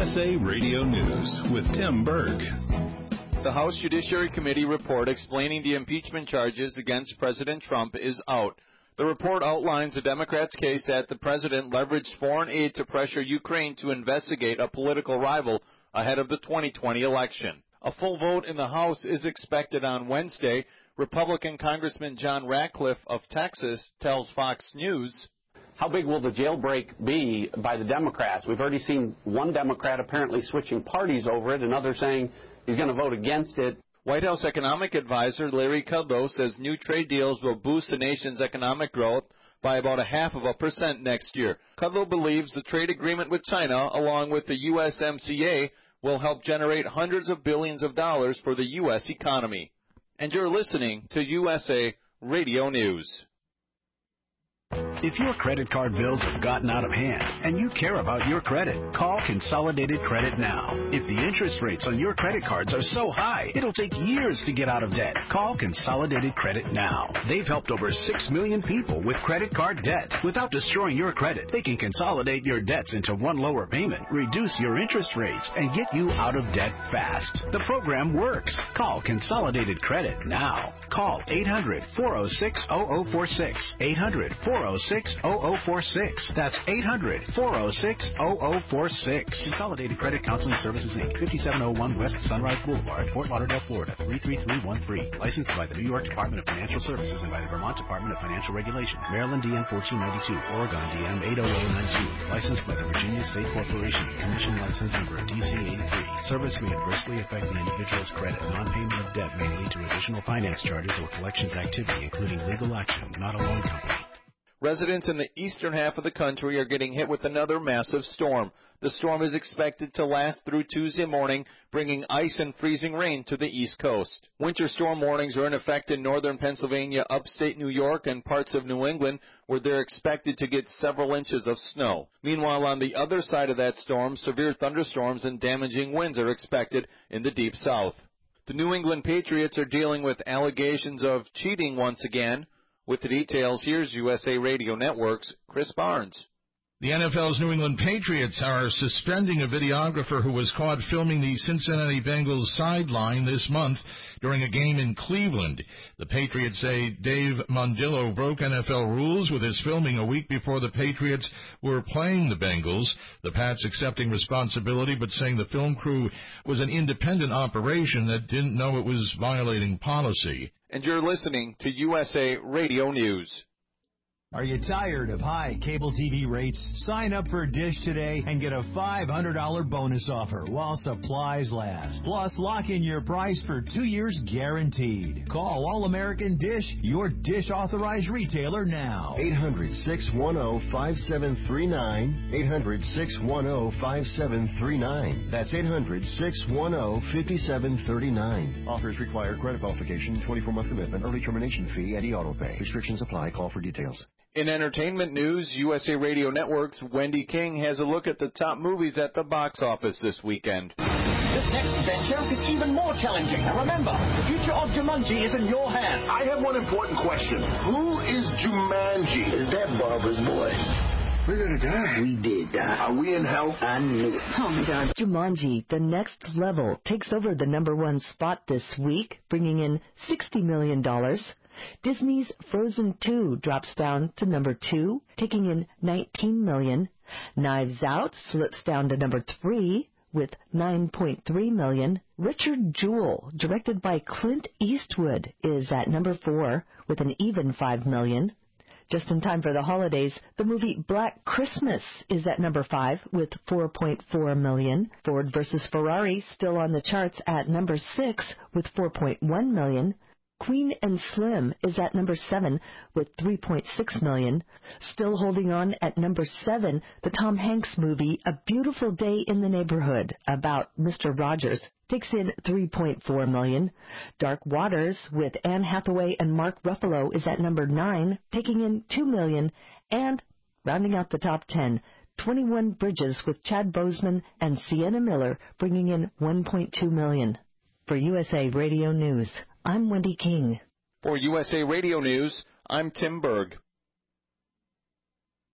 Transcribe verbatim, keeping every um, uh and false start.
S A Radio News with Tim Berg. The House Judiciary Committee report explaining the impeachment charges against President Trump is out. The report outlines the Democrats' case that the president leveraged foreign aid to pressure Ukraine to investigate a political rival ahead of the twenty twenty election. A full vote in the House is expected on Wednesday. Republican Congressman John Ratcliffe of Texas tells Fox News, how big will the jailbreak be by the Democrats? We've already seen one Democrat apparently switching parties over it, another saying he's going to vote against it. White House economic advisor Larry Kudlow says new trade deals will boost the nation's economic growth by about a half of a percent next year. Kudlow believes the trade agreement with China, along with the U S M C A, will help generate hundreds of billions of dollars for the U S economy. And you're listening to U S A Radio News. If your credit card bills have gotten out of hand and you care about your credit, call Consolidated Credit now. If the interest rates on your credit cards are so high, it'll take years to get out of debt. Call Consolidated Credit now. They've helped over six million people with credit card debt. Without destroying your credit, they can consolidate your debts into one lower payment, reduce your interest rates, and get you out of debt fast. The program works. Call Consolidated Credit now. Call eight hundred, four oh six, oh oh four six. eight hundred, four oh six, oh oh four six. That's eight hundred, four oh six, oh oh four six. Consolidated Credit Counseling Services, Incorporated, fifty-seven oh one West Sunrise Boulevard, Fort Lauderdale, Florida, three three three one three. Licensed by the New York Department of Financial Services and by the Vermont Department of Financial Regulation. Maryland D M fourteen ninety-two, Oregon D M eight oh oh nine two. Licensed by the Virginia State Corporation. Commission license number D C eighty-three. Service may adversely affect the individual's credit. Non-payment of debt may lead to additional finance charges or collections activity, including legal action, not a loan company. Residents in the eastern half of the country are getting hit with another massive storm. The storm is expected to last through Tuesday morning, bringing ice and freezing rain to the East Coast. Winter storm warnings are in effect in northern Pennsylvania, upstate New York, and parts of New England, where they're expected to get several inches of snow. Meanwhile, on the other side of that storm, severe thunderstorms and damaging winds are expected in the Deep South. The New England Patriots are dealing with allegations of cheating once again. With the details, here's U S A Radio Network's Chris Barnes. The N F L's New England Patriots are suspending a videographer who was caught filming the Cincinnati Bengals sideline this month during a game in Cleveland. The Patriots say Dave Mondillo broke N F L rules with his filming a week before the Patriots were playing the Bengals. The Pats accepting responsibility but saying the film crew was an independent operation that didn't know it was violating policy. And you're listening to U S A Radio News. Are you tired of high cable T V rates? Sign up for Dish today and get a five hundred dollars bonus offer while supplies last. Plus, lock in your price for two years guaranteed. Call All-American Dish, your Dish authorized retailer now. eight hundred, six one zero, five seven three nine. eight hundred, six one zero, five seven three nine. That's eight hundred, six one zero, five seven three nine. Offers require credit qualification, twenty-four month commitment, early termination fee, and e-auto pay. Restrictions apply. Call for details. In entertainment news, U S A Radio Network's Wendy King has a look at the top movies at the box office this weekend. This next adventure is even more challenging. Now remember, the future of Jumanji is in your hands. I have one important question. Who is Jumanji? Is that Barbara's voice? We're gonna die. We did die. Are we in hell? I knew it. Oh, my God. Jumanji, The Next Level, takes over the number one spot this week, bringing in sixty million dollars. Disney's Frozen two drops down to number two, taking in nineteen million dollars. Knives Out slips down to number three with nine point three million dollars. Richard Jewell, directed by Clint Eastwood, is at number four with an even five million dollars. Just in time for the holidays, the movie Black Christmas is at number five with four point four million dollars. Ford versus Ferrari still on the charts at number six with four point one million dollars. Queen and Slim is at number seven with three point six million dollars. Still holding on at number seven, the Tom Hanks movie A Beautiful Day in the Neighborhood about Mister Rogers takes in three point four million dollars. Dark Waters with Anne Hathaway and Mark Ruffalo is at number nine, taking in two million dollars. And rounding out the top ten, twenty-one Bridges with Chad Boseman and Sienna Miller bringing in one point two million dollars. For U S A Radio News, I'm Wendy King. For U S A Radio News, I'm Tim Berg.